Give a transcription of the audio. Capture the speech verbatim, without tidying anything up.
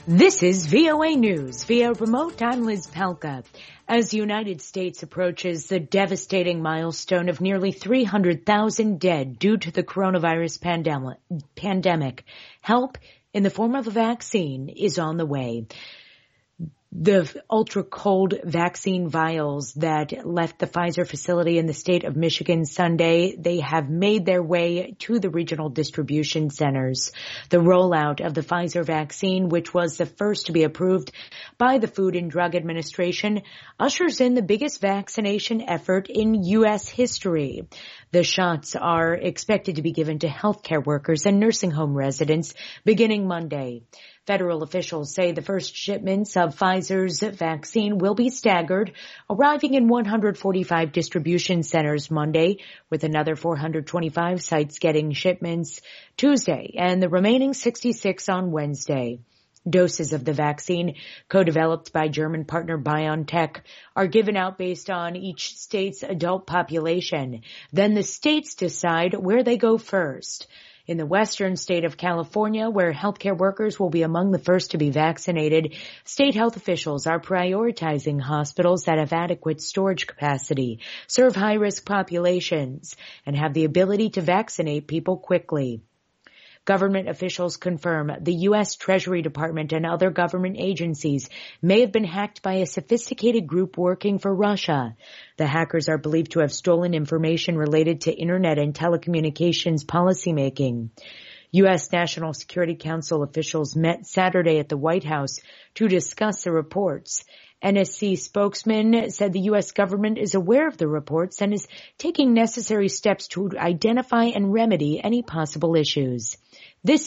This is V O A News via remote. I'm Liz Palka. As the United States approaches the devastating milestone of nearly three hundred thousand dead due to the coronavirus pandemic, pandemic, help in the form of a vaccine is on the way. The ultra-cold vaccine vials that left the Pfizer facility in the state of Michigan Sunday, they have made their way to the regional distribution centers. The rollout of the Pfizer vaccine, which was the first to be approved by the Food and Drug Administration, ushers in the biggest vaccination effort in U S history. The shots are expected to be given to healthcare workers and nursing home residents beginning Monday. Federal officials say the first shipments of Pfizer's vaccine will be staggered, arriving in one hundred forty-five distribution centers Monday, with another four hundred twenty-five sites getting shipments Tuesday and the remaining sixty-six on Wednesday. Doses of the vaccine, co-developed by German partner BioNTech, are given out based on each state's adult population. Then the states decide where they go first. In the western state of California, where healthcare workers will be among the first to be vaccinated, state health officials are prioritizing hospitals that have adequate storage capacity, serve high-risk populations, and have the ability to vaccinate people quickly. Government officials confirm the U S Treasury Department and other government agencies may have been hacked by a sophisticated group working for Russia. The hackers are believed to have stolen information related to Internet and telecommunications policymaking. U S National Security Council officials met Saturday at the White House to discuss the reports. N S C spokesman said the U S government is aware of the reports and is taking necessary steps to identify and remedy any possible issues. This